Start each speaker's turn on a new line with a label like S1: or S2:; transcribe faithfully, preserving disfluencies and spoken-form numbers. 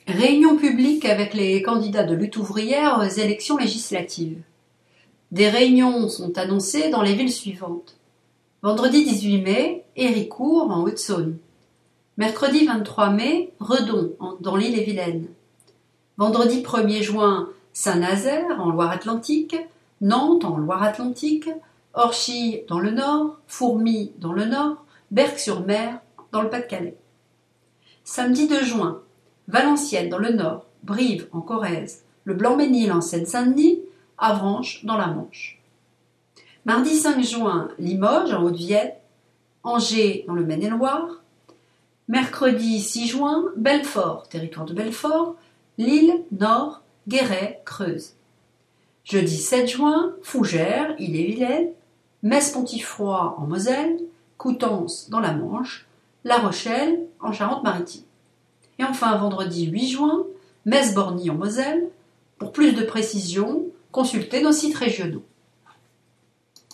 S1: Réunion publique avec les candidats de lutte ouvrière aux élections législatives. Des réunions sont annoncées dans les villes suivantes. Vendredi dix-huit mai, Héricourt en Haute-Saône. Mercredi vingt-trois mai, Redon en- dans l'Ille-et-Vilaine. Vendredi premier juin, Saint-Nazaire en Loire-Atlantique, Nantes en Loire-Atlantique, Orchy dans le Nord, Fourmies dans le Nord, Berck-sur-Mer dans le Pas-de-Calais. Samedi deux juin, Valenciennes dans le Nord, Brive en Corrèze, le Blanc-Ménil en Seine-Saint-Denis, Avranches dans la Manche. Mardi cinq juin, Limoges en Haute-Vienne, Angers dans le Maine-et-Loire. Mercredi six juin, Belfort, territoire de Belfort, Lille, Nord, Guéret, Creuse. Jeudi sept juin, Fougères, Ille-et-Vilaine, Metz-Pontifroy en Moselle, Coutances dans la Manche, La Rochelle en Charente-Maritime. Et enfin, vendredi huit juin, Metz-Borny en Moselle. Pour plus de précisions, consultez nos sites régionaux.